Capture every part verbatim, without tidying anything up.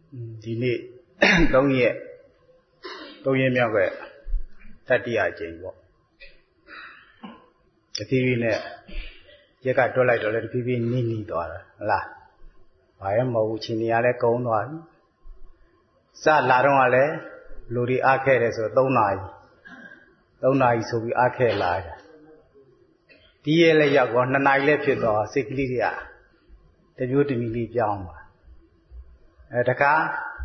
ဒီနေ့သုံးရက်သုံးရက်မြောက်ကတတိယအကြိမ်ပေါ့တဖြည်းဖြည်းနဲ့ရက်ကတွက်လိုက်တော့လည်းတဖြည်းဖြည်းနီးနီးသွားတာဟုတ်လားဘာရမဟုတ်ချင်းနေရလဲကုန်းသွားပြီစလာတော့ကလည်းလူတွေအားခဲ့တယ်ဆိုတော့သုံးနာရီသုံးနာရီဆိုပြီးအားခဲ့လာတာဒီရဲလည်းရောက်တော့နှစ်နာရီလည်းဖြစ်သွားစိတ်ကလေးတွေကတမျိုးတမီလေးပြောင်းပါအဲတခါ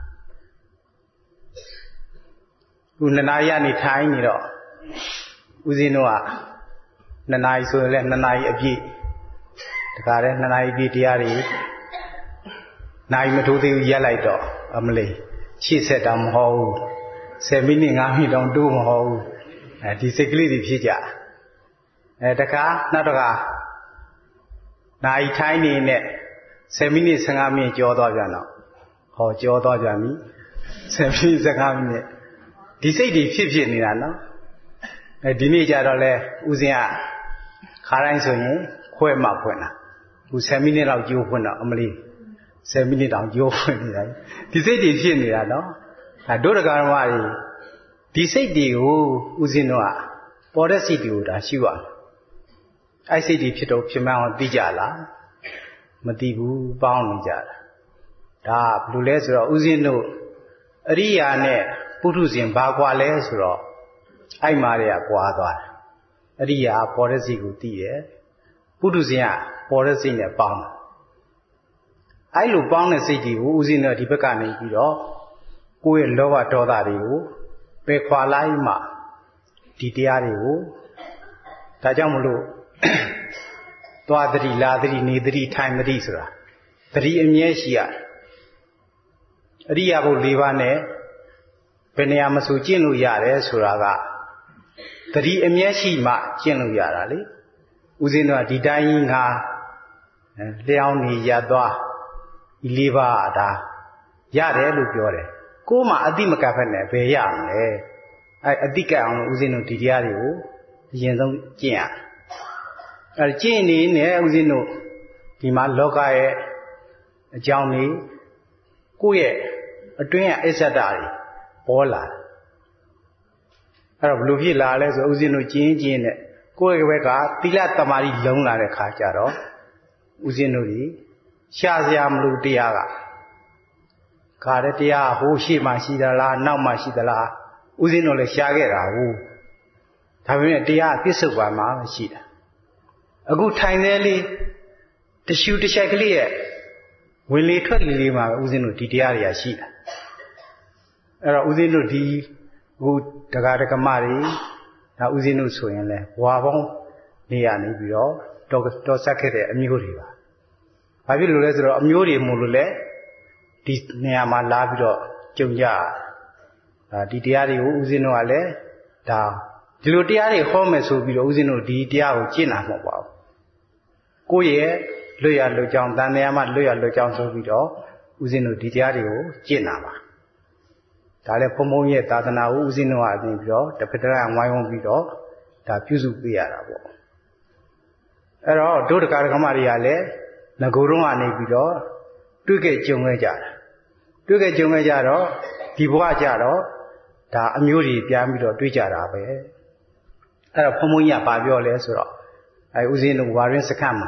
ခုနှစ်နာရီကနေထိုင်နေတော့ဦးဇင်းတို့ကနှစ်နာရီဆိုရင်လည်းနှစ်နာရီအပြည့်တခါလည်းနှစ်နာရီပြည့်တရားတွေနိုင်မထိုးသေးဘူးရက်လိုက်တော့အမလေးရှေ့ဆက်တာမဟုတ်ဘူးဆယ်မိနစ်ငါးမိနစ်တောင်တိုးမဟုတ်ဘူးအဲဒီစိတ်ကလေးတွေဖြစ်ကြအဲတခါနောက်တခါနိုင်ထိုင်နေနဲ့ဆယ်မိနစ်ဆယ်ငါးမိနစ်ကြောသွားပြန်တော့ဟောကြောသွားပြန်ပြီဆယ်မိနစ်ဆယ်ငါးမိနစ်ဒီစိတ်တွေဖြစ်ဖြစ်နေတာနော်အဲဒီနေ့ကျတော့လဲဦးဇင်းကခါတိုင်းဆိုရင်ခွဲမှဖွင့်တာခုဆယ်မိနစ်လောက်ကြိုးဖွင့်တော့အမလေးဆယ်မိနစ်တောင်ကြိုးဖွင့်နေတာဒီစိတ်တွေဖြစ်နေတာနော်ဒါဒုဒကာမတွေဒီစိတ်တွေကိုဦးဇင်းတို့ကပေါ်တဲ့စိတ်တွေကိုဒါရှိရအဲ့စိတ်တွေဖြစ်တော့ဖြစ်မှန်းအောင်သိကြလားမသိဘူးပေါင်းနေကြတာဒါဘယ်လိုလဲဆိုတော့ဦးဇင်းတို့အရိယာနဲ့ပုထုဇဉ်ဘာကွာလဲဆိုတော့အဲ့မာတွေကကွာသွားတယ်အရိယာပေါ်တဲ့စိတ်ကိုသိတယ်ပုထုဇဉ်ကပေါ်တဲ့စိတ်နဲ့ပေါင်းတယ်အဲ့လိုပေါင်းတဲ့စိတ်တွေကိုဦးဇင်းတို့ဒီဘက်ကနေပြီးတော့ကိုယ့်ရဲ့လောဘဒေါသတွေကိုပယ်ခွာလိုက်မှဒီတရားတွေကိုဒါကြောင့်မလို့သွားသတိလာသတိနေသတိထိုင်သတိဆိုတာသတိအမြဲရှိရအရိယာဘု၄ပါးနဲ့ဘယ်နေရာမဆိုကျင့်လို့ရတယ်ဆိုတာကသတိအမြဲရှိမှကျင့်လို့ရတာလေဦးဇင်းတို့ကဒီတိုင်းငါလျှောင်းနေရသွားဒီ၄ပါးဒါရတယ်လို့ပြောတယ်ကိုယ်မှအတိမကပ်ဖက်နဲ့ဘယ်ရမလဲအဲအတိကပ်အောင်ဦးဇင်းတို့ဒီတရားတွေကိုအရင်ဆုံးကျင့်ရအဲကျင့်နေနဲ့ဦးဇင်းတို့ဒီမှာလောကရဲ့အကြောင်းလေးကိုယ့်ရဲ့အတွင်းကအစ္ဆဒတွေပေါ်လာအဲ့တော့ဘယ်လိုဖြစ်လာလဲဆိုဦးဇင်းတို့ကျင့်ကျင့်နဲ့ကိုယ့်ရဲ့ဘက်ကသီလသမာဓိလုံးလာတဲ့ခါကျတော့ဦးဇင်းတို့ဒီရှားစရာမလိုတရားကခါတဲ့တရားဟိုရှေ့မှာရှိသလားနောက်မှာရှိသလားဦးဇင်းတို့လည်းရှားခဲ့တာဟုတ်ဒါပေမဲ့တရားပြစ္ဆုတ်ပါမှာရှိတာအခုထိုင်သေးလေးတရှူတစ်ချက်ကလေးရဲ့ဝင်လေထွက်လေလေးမှာဦးဇင်းတို့ဒီတရားတွေကရှိတာအဲ့တော့ဦးဇင်းတို့ဒီဟိုတက္ကရာကမတွေဒါဦးဇင်းတို့ဆိုရင်လဲဝါပေါင်းနေရနေပြီးတော့တော်တော်ဆက်ခဲ့တဲ့အမျိုးတွေပါဘာဖြစ်လို့လဲဆိုတော့အမျိုးတွေမို့လို့လဲဒီနေရာမှာလာပြီးတော့ကြုံကြဒါဒီတရားတွေကိုဦးဇင်းတို့ကလည်းဒါဒီလိုတရားတွေဟောမယ်ဆိုပြီးတော့ဦးဇင်းတို့ဒီတရားကိုကျင့်တာမဟုတ်ပါဘူးကိုယ့်ရဲ့လွတ်ရလွတ်ကြောင်းတန်တရားမှာလွတ်ရလွတ်ကြောင်းဆိုပြီးတော့ဦးဇင်းတို့ဒီတရားတွေကိုကျင့်တာပါဒါလည်းဘုံဘုံရဲ့သာသနာကိုဦးဇင်းတို့ကအပြင်ပြီးတော့တစ်ဖက်တစ်ခါဝိုင်းဝန်းပြီးတော့ဒါပြုစုပေးရတာပေါ့အဲ့တော့ဒုဒကာဒကမတွေကလည်းငကိုယ်တော့ကနေပြီးတော့တွေ့ခဲ့ကြုံခဲ့ကြတာတွေ့ခဲ့ကြုံခဲ့ကြတော့ဒီဘဝကြတော့ဒါအမျိုးတွေပြန်ပြီးတော့တွေ့ကြတာပဲအဲ့တော့ဘုံဘုံကြီးကဘာပြောလဲဆိုတော့အဲဦးဇင်းတို့ဝါရင်းစခန်းမှာ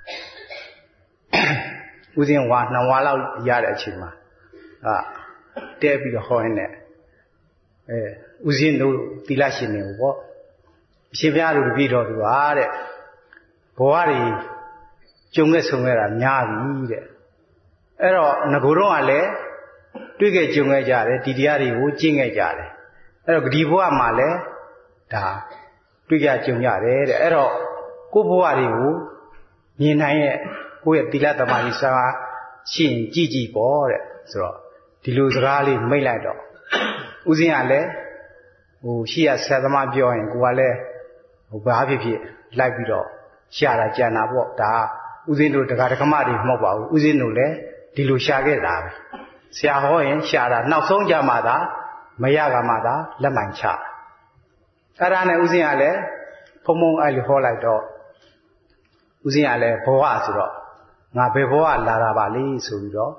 ဦးဇင်းဝါနှစ်ဝါလောက်ရတဲ့အချိန်မှာအာတဲပြီးတော့ဟောရင်းနဲ့အဲဦးဇင်းတို့သီလရှင်နေပေါ့အရှင်ဘုရားတို့တပည့်တော်သူဟာတဲ့ဘဝတွေကျုံခဲ့ဆုံခဲ့တာများပြီတဲ့အဲ့တော့ငကိုယ်တော့ကလည်းတွေ့ခဲ့ကြုံခဲ့ကြတယ်ဒီတရားတွေကိုကျင့်ခဲ့ကြတယ်အဲ့တော့ဒီဘဝမှာလည်းဒါတွေ့ကြကြုံရတယ်တဲ့အဲ့တော့ကိုယ့်ဘဝတွေကိုမြင်နိုင်ရဲ့ကိုယ့်ရဲ့သီလသမာဓိစာရှိရင်ကြည်ကြည်ပေါ့တဲ့ဆိုတော့ဒီလိုစကားလေးမိတ်လိုက်တော့ဦးဇင်းကလည်းဟိုရှိရဆရာသမားပြောရင်ကိုကလည်းဟိုဘာဖြစ်ဖြစ်လိုက်ပြီးတော့ရှာတာကြံတာပေါ့ဒါဦးဇင်းတို့တရားဓမ္မတွေမဟုတ်ပါဘူးဦးဇင်းတို့လည်းဒီလိုရှာခဲ့တာပဲဆရာဟောရင်ရှာတာနောက်ဆုံးကြမှာသာမရကမှသာလက်မှန်ချအဲ့ဒါနဲ့ဦးဇင်းကလည်းဖုံဖုံအဲ့လိုဟောလိုက်တော့ဦးဇင်းကလည်းဘဝဆိုတော့ငါဘယ်ဘဝလာတာပါလိဆိုပြီးတော့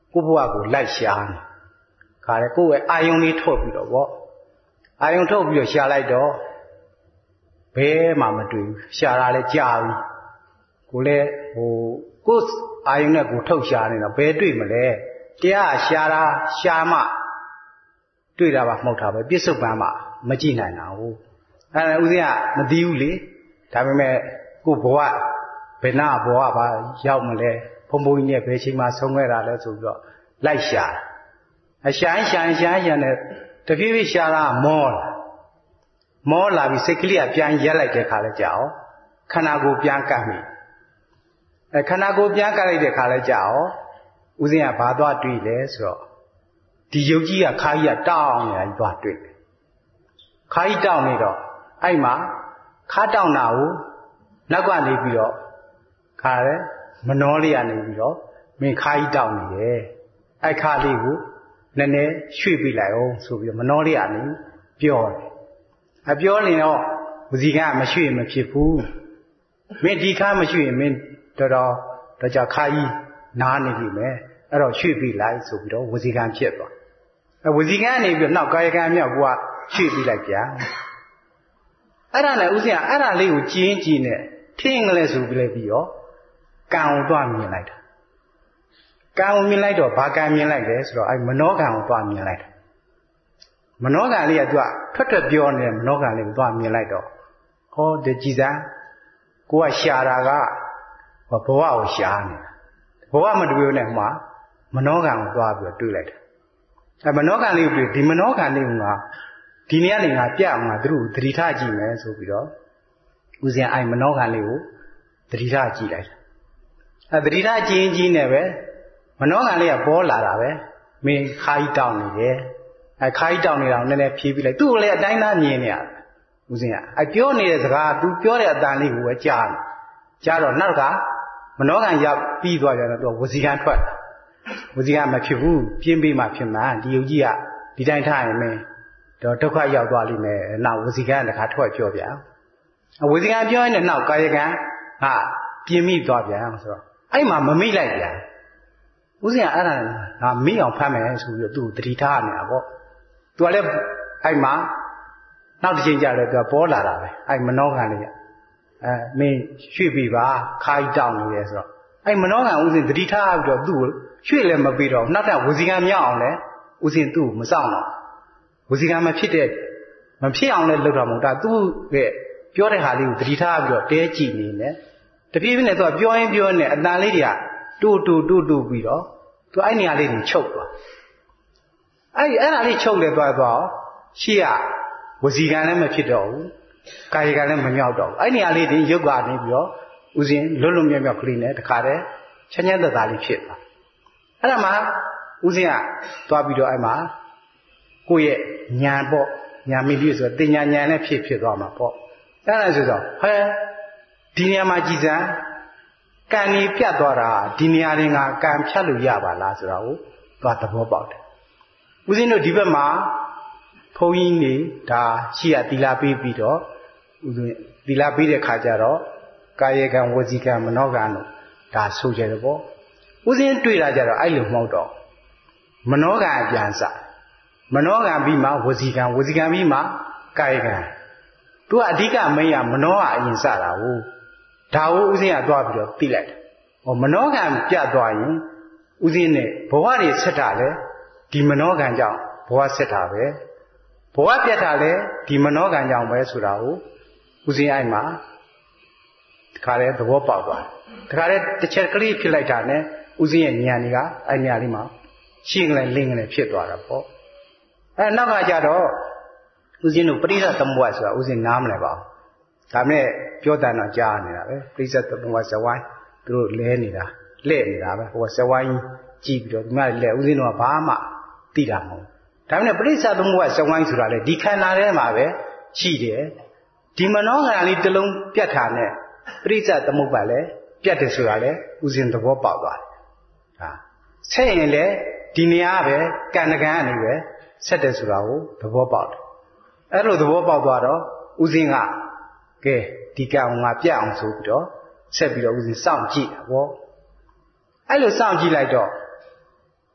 ကိုဘဝကိုလိုက်ရှာနေခါလေကိုယ့်ရဲ့အာယုံလေးထုတ်ပြီးတော့ဗောအာယုံထုတ်ပြီးတော့ရှာလိုက်တော့ဘယ်မှမတွေ့ဘူးရှာတာလည်းကြာပြီကိုလည်းဟိုကိုယ်အာယုံနဲ့ကိုထုတ်ရှာနေတော့ဘယ်တွေ့မလဲတရားရှာတာရှာမှတွေ့တာပါမဟုတ်တာပဲပြစ္ဆုတ်ပံမှမကြည့်နိုင်တာဟုတ်အဲဒါဦးဇင်းကမသိဘူးလေဒါပေမဲ့ကိုဘဝဘယ်နာဘဝပါရောက်မလဲဘုံဘုံကြီးနဲ့ဘယ်ချိန်မှဆုံးခဲ့တာလဲဆိုပြီးတော့လိုက်ရှာအရှာရှာရှာရှာနဲ့တဖြည်းဖြည်းရှာတာမောလာမောလာပြီးစိတ်ကလေးကပြန်ရက်လိုက်တဲ့ခါလဲကြာအောင်ခန္ဓာကိုယ်ပြန်ကပ်မိအဲခန္ဓာကိုယ်ပြန်ကပ်လိုက်တဲ့ခါလဲကြာအောင်ဦးဇင်းကဘာသွားတွေ့လဲဆိုတော့ဒီယုတ်ကြီးကခါကြီးကတောင်းနေတာကြီးသွားတွေ့တယ်ခါကြီးတောင်းနေတော့အဲ့မှာခါတောင်းတာကိုနောက်ကနေပြီးတော့ခါရဲမနှောလေးကနေပြီးတော့မင်းခါကြီးတောင်းနေတယ်အဲ့ခါလေးကိုနည်းနည်းရွှေ့ပြလိုက်အောင်ဆိုပြီးတော့မနှောလေးကနေပြောတယ်အပြောနေတော့ဝစီကမရွှေ့မဖြစ်ဘူးမင်းဒီခါမရွှေ့ရင်မင်းတော်တော်တော့ကြခါကြီးနားနေပြီမယ်အဲ့တော့ရွှေ့ပြလိုက်ဆိုပြီးတော့ဝစီကံဖြစ်သွားအဲဝစီကံကနေပြီးတော့နောက်ကာယကံမြောက်ကရွှေ့ပြလိုက်ပြန်အဲ့ဒါနဲ့ဥစဉ်ကအဲ့ဒါလေးကိုကျင်းကျင်းနဲ့ထင်းကလေးဆိုပြီးလိုက်ပြီးတော့ကံကိုသွားမြင်လိုက်တာကံကိုမြင်လိုက်တော့ဘာကံမြင်လိုက်လဲဆိုတော့အဲမနောကံကိုသွားမြင်လိုက်တာမနောကံလေးကသူကထွက်ထွက်ပြောနေတဲ့မနောကံလေးကိုသွားမြင်လိုက်တော့ဟောဒီကြည်စမ်းကိုကရှာတာကဘဝကိုရှာနေတာဘဝမတွေ့နဲ့မှမနောကံကိုသွားပြီးတော့တွေ့လိုက်တာအဲမနောကံလေးကိုတွေ့ဒီမနောကံလေးကဒီနေ့ကနေငါပြအောင်ငါသူတို့သတိထားကြည့်မယ်ဆိုပြီးတော့ဦးဇင်းအိုင်မနောကံလေးကိုသတိထားကြည့်လိုက်တာအဲသတိထားကြည့်ကြီးနဲ့ပဲမနောကံလေးကပေါ်လာတာပဲမင်းခါကြီးတောင်းနေတယ်အဲခါကြီးတောင်းနေတာကိုနည်းနည်းဖြေးပြီးလိုက်သူ့ကိုလည်းအတိုင်းသားမြင်နေရဦးဇင်းကအဲပြောနေတဲ့စကား तू ပြောတဲ့အတန်လေးကိုပဲကြားတယ်ကြားတော့နောက်ကမနောကံရောက်ပြီးသွားကြတော့သူကဝစီကံထွက်ဝစီကံမဖြစ်ဘူးပြင်းပြီးမှဖြစ်မှာဒီယုတ်ကြီးကဒီတိုင်းထားရင်မင်းတော့ဒုက္ခရောက်သွားလိမ့်မယ်နောက်ဝစီကံတခါထွက်ပြောပြန်ဝစီကံပြောရင်လည်းနောက်ကာယကံဟာပြင်းမိသွားပြန်ဆိုတော့အဲ့မှာမမိလိုက်ပြန်ဦးဇင်းကအဲ့ဒါငါမိအောင်ဖမ်းမယ်ဆိုပြီးတော့သူ့ကိုတတိထားနေတာပေါ့သူကလည်းအဲ့မှာနောက်တစ်ချိန်ကျတော့သူကပေါ်လာတာပဲအဲ့မနောကံလေးကအဲမင်းရွှေ့ပြီပါခါကြီးတောင်းနေရဲဆိုတော့အဲ့မနောကံဦးဇင်းတတိထားပြီးတော့သူ့ကိုရွှေ့လည်းမပြီးတော့နောက်ထပ်ဝစီကံမြောက်အောင်လဲဦးဇင်းသူ့ကိုမစောင့်တော့ဝစီကံမဖြစ်တဲ့မဖြစ်အောင်လဲလုပ်တော့မဟုတ်တာသူ့ရဲ့ပြောတဲ့ဟာလေးကိုတတိထားပြီးတော့တဲကြည့်နေတယ်တပြေးပြေးနဲ့သူကပြောရင်ပြောနေအတန်လေးတွေကတူတူတူတူပြီးတော့သူအဲ့နေရာလေးကိုချုပ်သွားအဲ့အဲ့ဒါလေးချုပ်လဲသွားသွားရှေ့ကဝစီကံလည်းမဖြစ်တော့ဘူးကာယကံလည်းမမြောက်တော့ဘူးအဲ့နေရာလေးတွေရုပ်ကနေပြီးတော့ဥစဉ်လွတ်လွတ်မြောက်မြောက်ကလေးနဲ့တခါတည်းချမ်းချမ်းသာသာလေးဖြစ်သွားအဲ့ဒါမှဥစဉ်ကသွားပြီးတော့အဲ့မှာကိုယ့်ရဲ့ညာပေါ့ညာမိပြီဆိုတော့တင်ညာညာနဲ့ဖြစ်ဖြစ်သွားမှာပေါ့အဲ့ဒါဆိုတော့ဟဲဒီနေရာမှာကြည်စမ်းကံကြီးပြတ်သွားတာဒီနေရာတွေကကံဖြတ်လို့ရပါလားဆိုတာကိုသွားသဘောပေါက်တယ်ဦးဇင်းတို့ဒီဘက်မှာဘုန်းကြီးနေဒါရှိရသီလပေးပြီးတော့ဦးဇင်းသီလပေးတဲ့ခါကျတော့ကာယကံဝစီကံမနောကံတို့ဒါဆိုကြတယ်ပေါ့ဦးဇင်းတွေ့တာကြတော့အဲ့လိုမဟုတ်တော့မနောကံအပြန်စမနောကံပြီးမှဝစီကံဝစီကံပြီးမှကာယကံသူကအဓိကမင်းကမနောကအရင်စတာဟုတ်ဒါကိုဦးဇင်းကသွားပြီးတော့သိလိုက်တယ်။ဟောမနောကံပြတ်သွားရင်ဦးဇင်းနဲ့ဘဝတွေဆက်တာလဲဒီမနောကံကြောင့်ဘဝဆက်တာပဲ။ဘဝပြတ်တာလဲဒီမနောကံကြောင့်ပဲဆိုတာကိုဦးဇင်းအဲ့မှာတခါတည်းသဘောပေါက်သွားတယ်။တခါတည်းတစ်ချက်ကလေးဖြစ်လိုက်တာနဲ့ဦးဇင်းရဲ့ဉာဏ်တွေကအဲ့ဉာဏ်လေးမှာရှင်းကလေးလင်းကလေးဖြစ်သွားတာပေါ့။အဲ့နောက်ကကြတော့ဦးဇင်းတို့ပရိသတ်သမုပ္ပါဆိုတာဦးဇင်းနားမလဲပါဘူး။ဒါမဲ့ပြောတန်တော့ကြားနေတာပဲပရိသတ်သမုပ္ပါဇဝိုင်းသူတို့လဲနေတာလှဲ့နေတာပဲဟိုကဇဝိုင်းကြည့်ပြီးတော့ဒီမှာလဲဦးဇင်းတို့ကဘာမှသိတာမဟုတ်ဒါမဲ့ပရိသတ်သမုပ္ပါဇဝိုင်းဆိုတာလေဒီခန္ဓာထဲမှာပဲရှိတယ်ဒီမနောကံလေးတစ်လုံးပြတ်တာနဲ့ပရိသတ်သမုပ္ပါလည်းပြတ်တယ်ဆိုတာလေဦးဇင်းသဘောပေါက်သွားတယ်ဟာဆက်ရင်လေဒီနေရာပဲကံကံကနေပဲဆက်တယ်ဆိုတာကိုသဘောပေါက်တယ်အဲ့လိုသဘောပေါက်သွားတော့ဦးဇင်းကကဲဒီကံငါပြတ်အောင်ဆိုပြီးတော့ဆက်ပြီးတော့ဦးဇင်းစောင့်ကြည့်တာဗောအဲ့လိုစောင့်ကြည့်လိုက်တော့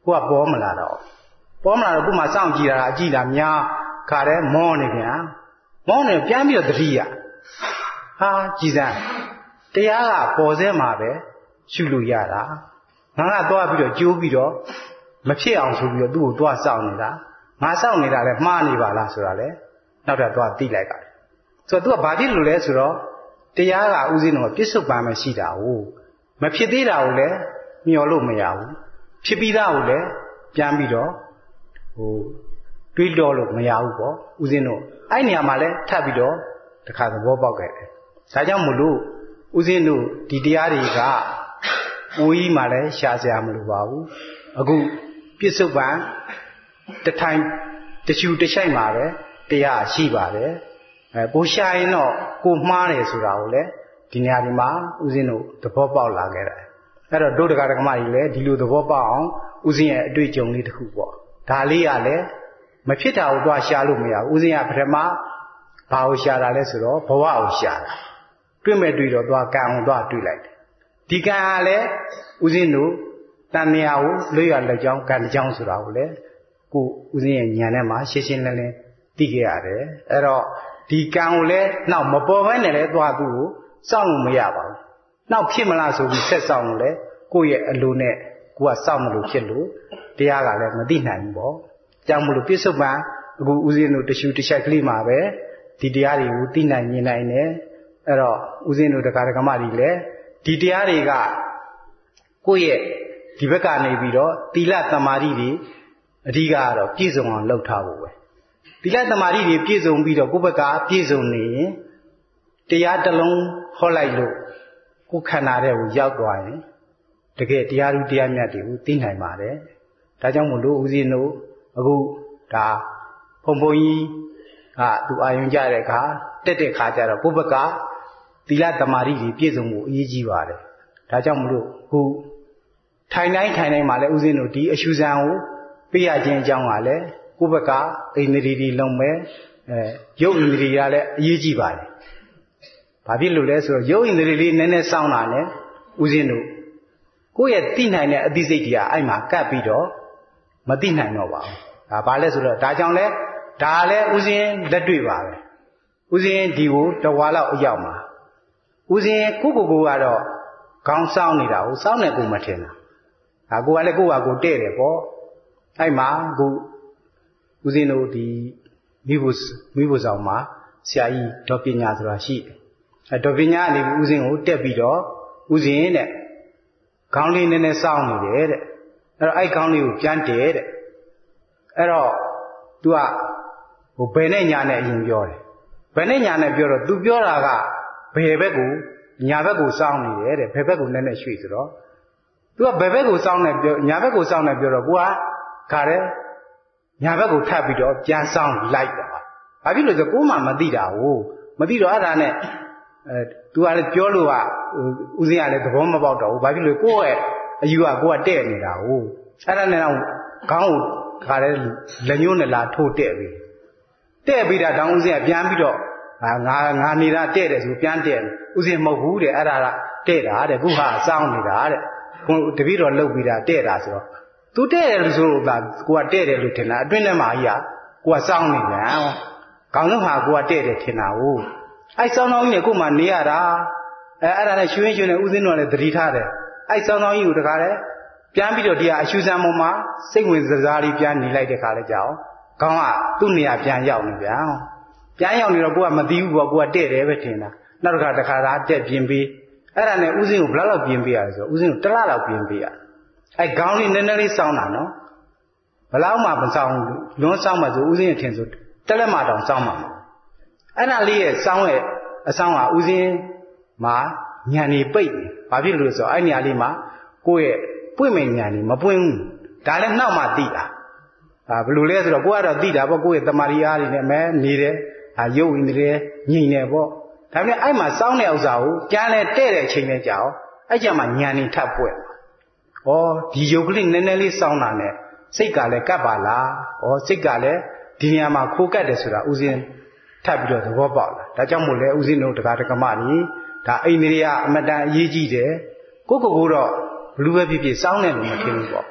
ကိုကပေါ်မလာတော့ပေါ်မလာတော့ကိုမှစောင့်ကြည့်တာအကြည့်လားများခါတယ်မောနေပြန်မောနေပြန်ပြီးတော့တတိယဟာကြည်စမ်းတရားကပေါ်စဲမှာပဲရှုလို့ရတာငါကသွားပြီးတော့ကြိုးပြီးတော့မဖြစ်အောင်ဆိုပြီးတော့သူ့ကိုသွားစောင့်နေတာငါစောင့်နေတာလဲမှားနေပါလားဆိုတာလဲနောက်တော့သွားသိလိုက်တာဆိုတော့ तू ကဘာဖြစ်လို့လဲဆိုတော့တရားကဥစဉ်တော့ပြစ္ဆုတ်ပံမရှိတာဟုတ်မဖြစ်သေးတာကိုလည်းမျှော်လို့မရဘူးဖြစ်ပြီးသားကိုလည်းပြန်ပြီးတော့ဟိုတွေးတော်လို့မရဘူးပေါ့ဥစဉ်တော့အဲ့နေရာမှာလည်းထပ်ပြီးတော့တခါသဘောပေါက်ခဲ့တယ်ဒါကြောင့်မို့လို့ဥစဉ်တို့ဒီတရားတွေကအိုးကြီးမှလည်းရှားစရာမလိုပါဘူးအခုပြစ္ဆုတ်ပံတထိုင်တချူတချိုက်မှာပဲတရားရှိပါတယ်အဲကိုရှာရင်တော့ကိုမှားတယ်ဆိုတာကိုလည်းဒီနေရာဒီမှာဥစဉ်တို့သဘောပေါက်လာခဲ့တယ်အဲ့တော့ဒုဒကာဒကမကြီးလည်းဒီလိုသဘောပေါက်အောင်ဥစဉ်ရဲ့အတွေ့အကြုံလေးတစ်ခုပေါ့ဒါလေးကလည်းမဖြစ်တာကိုသွားရှာလို့မရဘူးဥစဉ်ကပထမဘာကိုရှာတာလဲဆိုတော့ဘဝကိုရှာတာတွေ့မဲ့တွေ့တော့သွားကံအောင်သွားတွေ့လိုက်တယ်ဒီကံကလည်းဥစဉ်တို့တန်မြာကိုလွတ်ရလက်ကြောင်းကံကြောင်းဆိုတာကိုလည်းကိုဥစဉ်ရဲ့ဉာဏ်ထဲမှာရှင်းရှင်းလင်းလင်းသိခဲ့ရတယ်အဲ့တော့ဒီကံကိုလည်းနောက်မပေါ်ဘဲနဲ့လည်းသွားသူ့ကိုစောင့်လို့မရပါဘူးနောက်ဖြစ်မလားဆိုပြီးဆက်ဆောင်လို့လည်းကိုယ့်ရဲ့အလိုနဲ့ကိုကစောင့်မလို့ဖြစ်လို့တရားကလည်းမသိနိုင်ဘူးပေါ့ကြောင့်မလို့ပြစ္ဆုတ်ပံအခုဥစဉ်တို့တ िश ူတခြားကလေးမှာပဲဒီတရားတွေကိုသိနိုင်မြင်နိုင်တယ်အဲ့တော့ဥစဉ်တို့တရားဓမ္မတွေလည်းဒီတရားတွေကကိုယ့်ရဲ့ဒီဘက်ကနေပြီးတော့သီလသမာဓိတွေအဓိကကတော့ပြည့်စုံအောင်လုပ်ထားဖို့ပဲသီလသမာဓိတွေပြည့်စုံပြီးတော့ကိုယ့်ဘက်ကပြည့်စုံနေရင်တရားတစ်လုံးဟောလိုက်လို့ကိုယ်ခန္ဓာထဲကိုရောက်သွားရင်တကယ်တရားဓုတရားမြတ်တွေကိုသိနိုင်ပါတယ်ဒါကြောင့်မို့လို့ဦးဇင်းတို့အခုဒါဘုံဘုံကြီးကသူအာယုံကြတဲ့အခါတက်တဲ့ခါကျတော့ကိုယ့်ဘက်ကသီလသမာဓိတွေပြည့်စုံမှုအရေးကြီးပါတယ်ဒါကြောင့်မလို့ခုထိုင်တိုင်းထိုင်တိုင်းမှာလည်းဦးဇင်းတို့ဒီအရှုဇံကိုပြရခြင်းအကြောင်းကလည်းကိုယ့်ဘက်ကအိန္ဒြေတွေလုံးမဲ့အဲရုပ်အိန္ဒြေကလည်းအရေးကြီးပါတယ်ဘာဖြစ်လို့လဲဆိုတော့ရုပ်အိန္ဒြေလေးနည်းနည်းစောင်းတာနဲ့ဦးဇင်းတို့ကိုယ့်ရဲ့သိနိုင်တဲ့အသိစိတ်တွေကအဲ့မှာကပ်ပြီးတော့မသိနိုင်တော့ပါဘူးဒါဘာလဲဆိုတော့ဒါကြောင့်လဲဒါလည်းဦးဇင်းလက်တွေ့ပါပဲဦးဇင်းဒီကိုတဝါလောက်အရောက်မှာဦးဇင်းကိုကိုကိုကတော့ခေါင်းစောင်းနေတာကိုစောင်းနေကိုမထင်တာဒါကိုကလည်းကိုကကိုတဲ့တယ်ပေါ့အဲ့မှာကိုဦးဇင်းတို့ဒီမိဖို့မိဖို့ဆောင်မှာဆရာကြီးဒေါ်ပညာဆိုတာရှိတယ်အဲဒေါ်ပညာကနေဦးဇင်းကိုတက်ပြီးတော့ဦးဇင်းတဲ့ခေါင်းလေးနည်းနည်းစောင်းနေတယ်တဲ့အဲ့တော့အဲ့ခေါင်းလေးကိုပြန်တယ်တဲ့အဲ့တော့ तू ကဟိုဘယ်နဲ့ညာနဲ့အရင်ပြောတယ်ဘယ်နဲ့ညာနဲ့ပြောတော့ तू ပြောတာကဘယ်ဘက်ကိုညာဘက်ကိုစောင်းနေတယ်တဲ့ဘယ်ဘက်ကိုနည်းနည်းရွှေ့ဆိုတော့ तू ကဘယ်ဘက်ကိုစောင်းနေပြောညာဘက်ကိုစောင်းနေပြောတော့ကိုကခါတယ်ညာဘက်ကိုထပ်ပြီးတော့ပြန်စောင်းလိုက်တာဘာဖြစ်လို့ဆိုကိုမှမသိတာဟုတ်မသိတော့အဲ့ဒါနဲ့အဲ तू ကလည်းပြောလို့ကဦးစင်းကလည်းသဘောမပေါက်တော့ဘူးဘာဖြစ်လို့ကိုယ့်ရဲ့အယူကကိုကတဲ့နေတာဟုတ်အဲ့ဒါနဲ့တော့ခေါင်းကိုခါတယ်လက်ညှိုးနဲ့လာထိုးတဲ့ပြီတဲ့ပြီးတာတောင်ဦးစင်းကပြန်ပြီးတော့ငါငါငါနေတာတဲ့တယ်ဆိုပြန်တဲ့ဦးစင်းမဟုတ်ဘူးတဲ့အဲ့ဒါကတဲ့တာတဲ့ခုဟာစောင်းနေတာတဲ့ကိုတပည့်တော်လှုပ်ပြီးတာတဲ့တာဆိုတော့ तू တဲ့တယ်လို့ဆိုလို့ဒါကိုကတဲ့တယ်လို့ထင်တာအတွင်းထဲမှာကြီးကကိုကစောင်းနေပြန်ခေါင်းလုံးဟာကိုကတဲ့တယ်ထင်တာဟုတ်အဲ့စောင်းစောင်းကြီးနဲ့ကိုမှနေရတာအဲအဲ့ဒါနဲ့ရွှင်ရွှင်နဲ့ဦးစင်းတို့ကလည်းသတိထားတယ်အဲ့စောင်းစောင်းကြီးကိုတခါလဲပြန်ပြီးတော့ဒီဟာအရှုစံပေါ်မှာစိတ်ဝင်စားလေးပြန်နေလိုက်တဲ့ခါလဲကြောက်ခေါင်းကသူ့နေရာပြန်ရောက်နေပြန်ပြန်ရောက်နေတော့ကိုကမသိဘူးပေါ့ကိုကတဲ့တယ်ပဲထင်တာနောက်တစ်ခါတစ်ခါသာတက်ပြင်းပြီးအဲ့ဒါနဲ့ဦးစင်းကိုဘယ်လောက်ပြင်းပေးရလဲဆိုတော့ဦးစင်းကိုတစ်လလောက်ပြင်းပေးရအဲ့ခေါင်းလေးနည်းနည်းလေးစောင်းတာနော်ဘယ်လောက်မှမစောင်းလွန်းစောင်းမှဆိုဦးစင်းရဲ့ထင်ဆိုတက်လက်မတောင်စောင်းမှာအဲ့ဒါလေးရဲ့စောင်းရဲ့အဆောင်ကဦးစင်းမှာညံနေပိတ်နေဘာဖြစ်လို့ဆိုတော့အဲ့ညလေးမှာကိုယ့်ရဲ့ပွင့်မဲ့ညံနေမပွင့်ဘူးဒါလည်းနောက်မှသိတာအာဘယ်လိုလဲဆိုတော့ကိုကတော့သိတာပေါ့ကိုယ့်ရဲ့တမာရီအားတွေနဲ့မဲနေတယ်အာရုပ်ဝင်တယ်ညင်တယ်ပေါ့ဒါပေမဲ့အဲ့မှာစောင်းတဲ့ဥစ္စာကိုကြားလဲတဲ့တဲ့အချိန်နဲ့ကြာအောင်အဲ့ကြမှာညံနေထပ်ပွက်ဩဒီရုပ်ကလေးနည်းနည်းလေးစောင်းတာနဲ့စိတ်ကလည်းကပ်ပါလားဩစိတ်ကလည်းဒီနေရာမှာခိုးကပ်တယ်ဆိုတာဥစဉ်ထပ်ပြီးတော့သဘောပေါက်လာဒါကြောင့်မို့လဲဥစဉ်တို့တရားဓမ္မတွေဒါအိန္ဒြေယအမတန်အရေးကြီးတယ်ကိုကိုကိုတော့ဘလူပဲဖြစ်ဖြစ်စောင်းတယ်လို့မထင်ဘူးပေါ့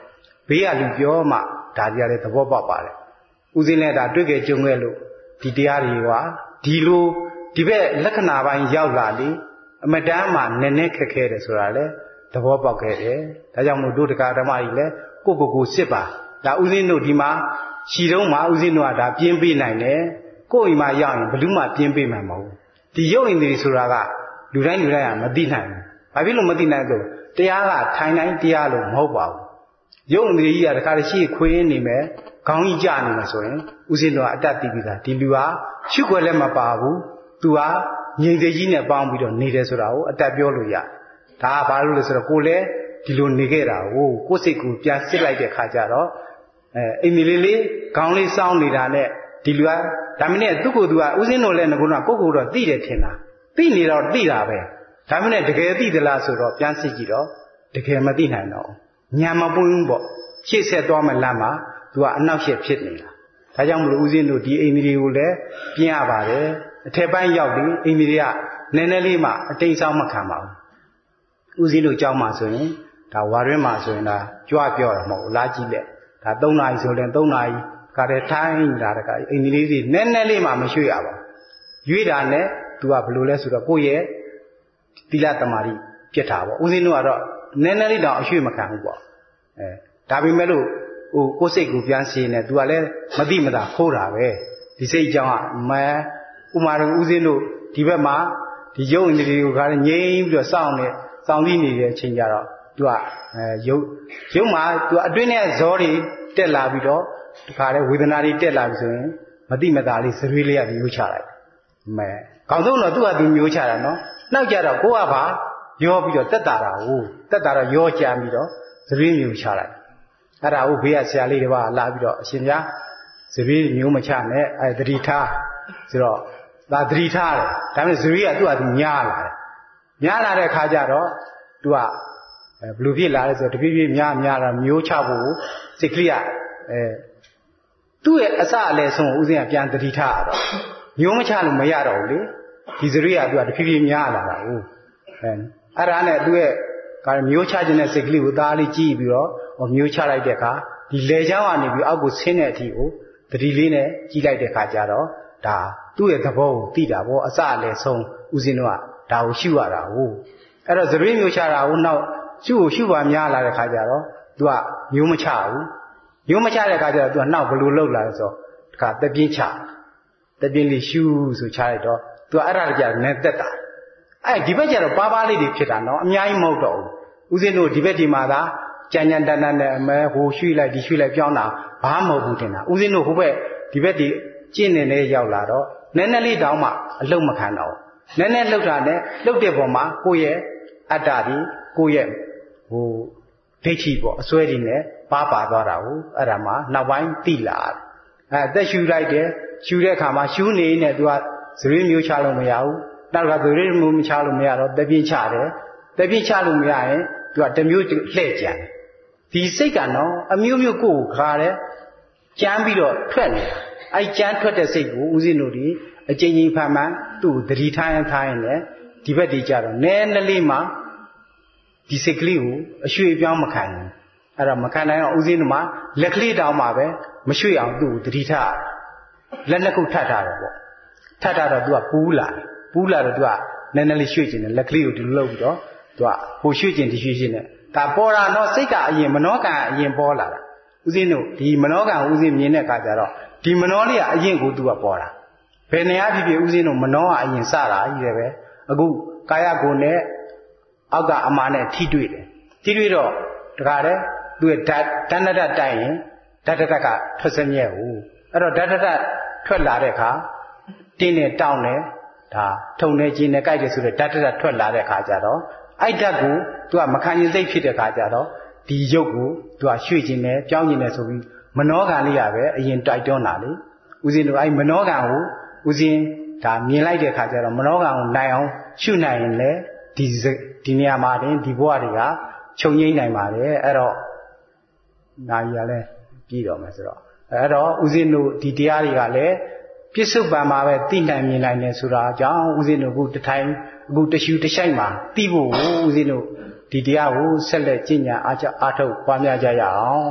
ဘေးကလူပြောမှဒါကြီးရတယ်သဘောပေါက်ပါတယ်ဦးစင်းလည်းဒါတွေ့ကြကြုံခဲ့လို့ဒီတရားတွေကဒီလိုဒီဘက်လက္ခဏာပိုင်းရောက်လာလေအမတန်းမှနည်းနည်းခက်ခဲတယ်ဆိုတာလေသဘောပေါက်ခဲ့တယ်ဒါကြောင့်မို့တို့တရားဓမ္မကြီးလည်းကိုကိုကိုစစ်ပါဒါဦးစင်းတို့ဒီမှာခြီတုံးမှာဦးစင်းတို့ကဒါပြင်းပေးနိုင်တယ်ကိုယ်အိမ်မှာရောက်ရင်ဘလူးမှပြင်းပေးမှာမဟုတ်ဘူးဒီရုပ်အိမ်တွေဆိုတာကလူတိုင်းလူတိုင်းကမသိနိုင်ဘူးဘာဖြစ်လို့မသိနိုင်လို့တရားကထိုင်တိုင်းတရားလို့မဟုတ်ပါဘူးရုပ်အိမ်တွေကြီးကတခါတည်းရှိခွေးနေမယ်ခေါင်းကြီးကျနေမှာဆိုရင်ဦးစင်းတို့ကအတတ်သိပြီသားဒီလူဟာရှုွက်လည်းမပါဘူးသူကငြိမ်သေးကြီးနဲ့ပေါင်းပြီးတော့နေတယ်ဆိုတာကိုအတတ်ပြောလို့ရဒါကဘာလို့လဲဆိုတော့ကိုယ်လည်းဒီလိုနေခဲ့တာကိုကိုယ်စိတ်ကိုပြန်စစ်လိုက်တဲ့ခါကျတော့အဲအိမ်မီလေးလေးခေါင်းလေးစောင်းနေတာနဲ့ဒီလူကဒါမနဲ့သူ့ကိုယ်သူကဦးစင်းတို့လည်းငကုန်းကကိုယ့်ကိုယ်တော့သိတယ်ထင်တာသိနေတော့သိတာပဲဒါမနဲ့တကယ်သိသလားဆိုတော့ပြန်စစ်ကြည့်တော့တကယ်မသိနိုင်တော့ညာမပွင့်ဘူးပေါ့ရှေ့ဆက်သွားမှလမ်းမှာသူကအနောက်ရှေ့ဖြစ်နေတာဒါကြောင့်မလို့ဦးစင်းတို့ဒီအိမ်မီတွေကိုလည်းပြင်းရပါတယ်အထက်ပိုင်းရောက်ပြီးအိမ်မီတွေကနည်းနည်းလေးမှအတိမ်ဆောင်မခံပါဘူးဦးစင်းတို့ကြောင်းမှာဆိုရင်ဒါဝါရင်းမှာဆိုရင်ဒါကြွားပြောတာမဟုတ်လားကြည့်လက်ဒါသုံးနာရီဆိုရင်သုံးနာရီကတည်းထိုင်းလာတဲ့ကအိမ်မီလေးတွေနည်းနည်းလေးမှမရွှေ့ရပါဘူးရွေ့တာနဲ့သူကဘယ်လိုလဲဆိုတော့ကိုယ့်ရဲ့သီလသမารိပြစ်တာပေါ့ဦးစင်းတို့ကတော့နည်းနည်းလေးတော့အရွှေ့မခံဘူးပေါ့အဲဒါပေမဲ့လို့ဟိုကိုယ်စိတ်ကိုပြန်ရှင်းနေသူကလည်းမသိမသာခိုးတာပဲဒီစိတ်အကြောင်းကမဲဥမာတော်ဦးစင်းတို့ဒီဘက်မှာဒီရုပ်အင်္ဂလိပ်ကိုခါငြိမ်းပြီးတော့စောင့်နေစောင့်ပြီးနေတဲ့အချိန်ကြတော့သူကအဲရုပ်ရုပ်မှာသူအတွင်းနဲ့ဇောတွေတက်လာပြီးတော့ဒီခါတဲ့ဝေဒနာတွေတက်လာပြီဆိုရင်မတိမတာလေးစရွေးလေးကမျိုးချလိုက်မဲခေါင်းဆုံးတော့သူကသူမျိုးချတာနော်နောက်ကြတော့ကိုကပါရောပြီးတော့တက်တာတာဟုတ်တက်တာတော့ရောကြမ်းပြီးတော့စရွေးမျိုးချလိုက်အဲ့ဒါကိုဘေးကဆရာလေးတွေပါလာပြီးတော့အရှင်ဗျာစရွေးမျိုးမချနဲ့အဲတတိထားဆိုတော့ဒါတတိထားတယ်ဒါပေမဲ့စရွေးကသူ့အတူညားလာတယ်ညားလာတဲ့ခါကျတော့သူကဘယ်လိုဖြစ်လာလဲဆိုတော့တဖြည်းဖြည်းများများလာမျိုးချဖို့စိတ်ကလေးကအဲသူ့ရဲ့အစအလယ်ဆုံးဦးစင်းကပြန်တတိထားတော့မျိုးမချလို့မရတော့ဘူးလေဒီစရိယကသူကတဖြည်းဖြည်းများလာတာဟုတ်အဲအဲ့ဒါနဲ့သူ့ရဲ့ကမျိုးချခြင်းတဲ့စိတ်ကလေးကိုသားလေးကြည့်ပြီးတော့မျိုးချလိုက်တဲ့အခါဒီလေချောင်းကနေပြီးအောက်ကိုဆင်းတဲ့အထိကိုတတိလေးနဲ့ကြီးလိုက်တဲ့အခါကျတော့ဒါသူ့ရဲ့သဘောကိုသိတာပေါ့အစအလယ်ဆုံးဦးစင်းတို့ကဒါကိုရှုရတာဟုတ်အဲ့တော့စရိမျိုးချတာကိုနောက်ရှုကိုရှုပါများလာတဲ့ခါကျတော့သူကမျိုးမချဘူးမျိုးမချတဲ့ခါကျတော့သူကနောက်ဘယ်လိုလုပ်လာလဲဆိုတော့တခါတပြင်းချတပြင်းလေးရှုဆိုချလိုက်တော့သူကအဲ့ဒါကြနဲ့တက်တာအဲ့ဒီဘက်ကျတော့ပါးပါးလေးတွေဖြစ်တာနော်အများကြီးမဟုတ်တော့ဘူးဦးစင်းတို့ဒီဘက်ဒီမှာသာကြံကြံတန်တန်နဲ့အမဲဟိုရွှေ့လိုက်ဒီရွှေ့လိုက်ပြောင်းတာဘာမဟုတ်ဘူးတင်တာဦးစင်းတို့ဟိုဘက်ဒီဘက်ဒီကျင့်နေနေရောက်လာတော့နည်းနည်းလေးတောင်းမှအလုံးမခံတော့နည်းနည်းလှုပ်တာနဲ့လှုပ်တဲ့ပုံမှာကိုယ့်ရဲ့အတ္တဒီကိုယ့်ရဲ့ဟိုဒိဋ္ဌိပေါ့အစွဲတွေနဲ့ပါပါသွားတာဟုတ်အဲ့ဒါမှနောက်ပိုင်းတိလာအဲအသက်ရှူလိုက်တယ်ရှူတဲ့အခါမှာရှူနေနေသူကဇရွေးမျိုးချလို့မရဘူးနောက်ကဇရွေးမျိုးမချလို့မရတော့တပြင်းချတယ်တပြင်းချလို့မရရင်သူကတမျိုးလှည့်ကြံဒီစိတ်ကနော်အမျိုးမျိုးကိုယ်ခါတယ်ကြမ်းပြီးတော့ထွက်နေတာအဲကြမ်းထွက်တဲ့စိတ်ကိုဦးဇင်းတို့ဒီအကျဉ်းကြီးဖန်မှန်သူ့သတိထားရင်ထားရင်လည်းဒီဘက်ဒီကြတော့နည်းနည်းလေးမှဒီစိတ်ကလေးကိုအရွှေ့ပြောင်းမခံဘူးအဲ့ဒါမခံနိုင်အောင်ဦးစင်းတို့မှာလက်ကလေးတောင်းမှာပဲမရွှေ့အောင်သူ့ကိုတတိထားလက်နှစ်ခုထပ်ထားတယ်ပေါ့ထပ်ထားတော့သူကပူးလာပူးလာတော့သူကနည်းနည်းလေးရွှေ့ခြင်းနဲ့လက်ကလေးကိုဒီလိုလုပ်ပြီးတော့သူကဟိုရွှေ့ခြင်းဒီရွှေ့ခြင်းနဲ့ဒါပေါ်တာတော့စိတ်ကအရင်မနောကံအရင်ပေါ်လာတာဦးစင်းတို့ဒီမနောကံဦးစင်းမြင်တဲ့အခါကျတော့ဒီမနောလေးကအရင်ကိုသူကပေါ်တာဘယ်နေရာဖြစ်ဖြစ်ဦးစင်းတို့မနောကအရင်စတာကြီးတယ်ပဲအခုကာယကိုယ်နဲ့အောက်ကအမာနဲ့ထိတွေ့တယ်ထိတွေ့တော့တခါတည်းသူရဲ့ဓာတ်တဏ္ဍတတိုက်ရင်ဓာတ်တတကထွက်စမြဲဘူးအဲ့တော့ဓာတ်တတထွက်လာတဲ့အခါတင်းနဲ့တောင်းနဲ့ဒါထုံနေခြင်းနဲ့ကြိုက်တယ်ဆိုတော့ဓာတ်တတထွက်လာတဲ့အခါကျတော့အဲ့ဓာတ်ကိုသူကမခံရင်စိတ်ဖြစ်တဲ့အခါကျတော့ဒီရုပ်ကိုသူကရွှေ့ခြင်းနဲ့ပြောင်းခြင်းနဲ့ဆိုပြီးမနောကံလေးရပဲအရင်တိုက်တွန်းတာလေဦးဇင်းတို့အဲ့မနောကံကိုဦးဇင်းဒါမြင်လိုက်တဲ့အခါကျတော့မနောကံကိုနိုင်အောင်ရှုနိုင်ရင်လည်းဒီဒီနေရာမှာတင်ဒီဘဝတွေကချုပ်ငိမ့်နိုင်ပါတယ်အဲ့တော့နာကြီးကလည်းပြီးတော့မယ်ဆိုတော့အဲ့တော့ဦးဇင်းတို့ဒီတရားတွေကလည်းပြစ္ဆုတ်ပံမှာပဲသိနိုင်မြင်နိုင်တယ်ဆိုတာကြောင့်ဦးဇင်းတို့အခုတထိုင်အခုတရှူတရှိုက်မှာသိဖို့ဦးဇင်းတို့ဒီတရားကိုဆက်လက်ကျင့်ကြံအားချအားထုတ်ပွားများကြရအောင်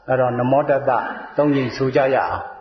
အဲ့တော့နမောတတသုံးကြိမ်ဆိုကြရအောင်